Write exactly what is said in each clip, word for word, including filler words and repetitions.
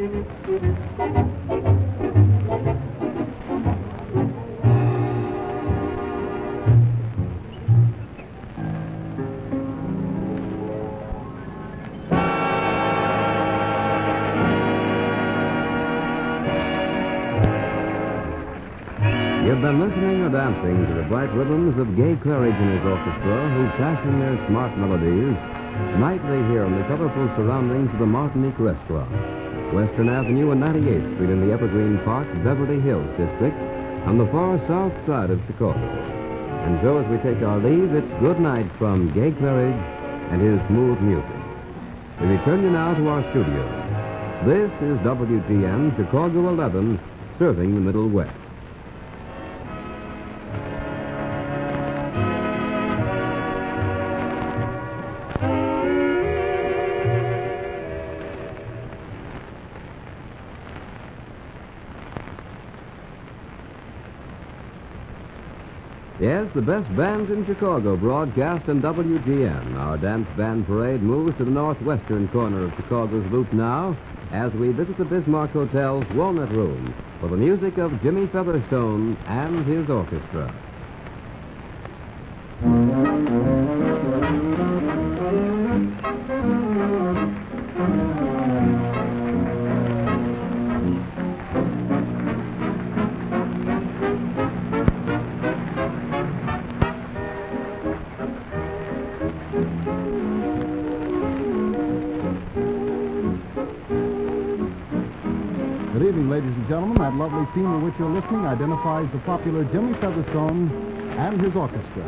You've been listening or dancing to the bright rhythms of Gay Claridge and his orchestra, who fashion their smart melodies nightly here in the colorful surroundings of the Martinique Restaurant, Western Avenue and ninety-eighth Street in the Evergreen Park, Beverly Hills district, on the far south side of Chicago. And so as we take our leave, it's good night from Gay Claridge and his smooth music. We return you now to our studio. This is W G N Chicago eleven, serving the Middle West. Yes, the best bands in Chicago broadcast on W G N. Our dance band parade moves to the northwestern corner of Chicago's Loop now as we visit the Bismarck Hotel's Walnut Room for the music of Jimmy Featherstone and his orchestra. Good evening, ladies and gentlemen. That lovely theme to which you're listening identifies the popular Jimmy Featherstone and his orchestra.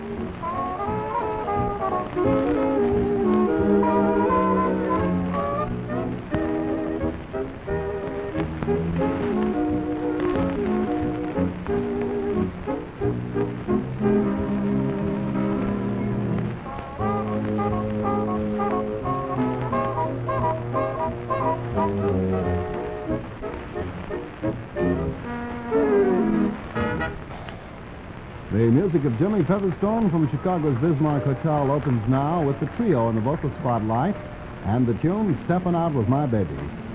The music of Jimmy Featherstone from Chicago's Bismarck Hotel opens now with the trio in the vocal spotlight and the tune Steppin' Out With My Baby.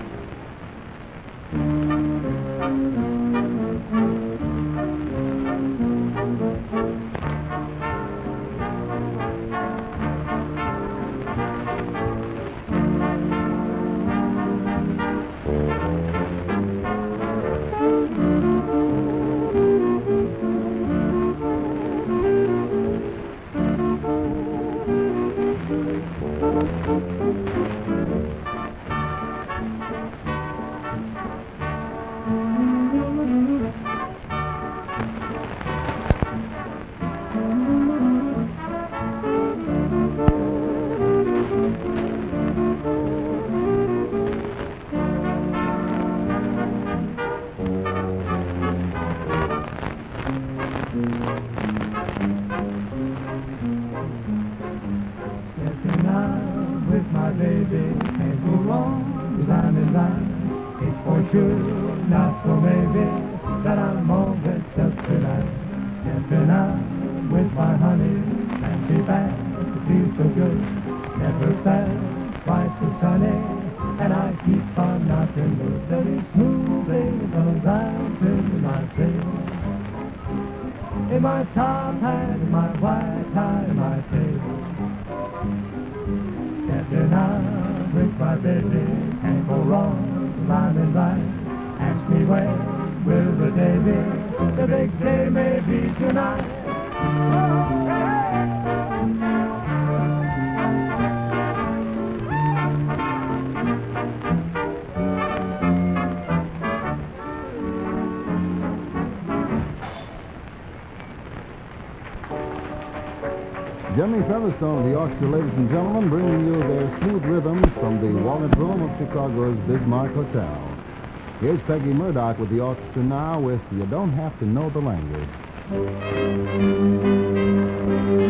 Not so maybe that I'm always just tonight. Stepping out with my honey and be back to feel so good. Never felt quite so sunny, and I keep on knocking those very smooth those eyes in my face. In my top hat, in my white tie, in my face. Stepping out with my baby, can't go wrong, line and right. Ask me where will the day be? The big day may be tonight. Jimmy Featherstone, the orchestra, ladies and gentlemen, bringing you their smooth rhythms from the Walnut Room of Chicago's Bismarck Hotel. Here's Peggy Murdoch with the orchestra now with You Don't Have to Know the Language.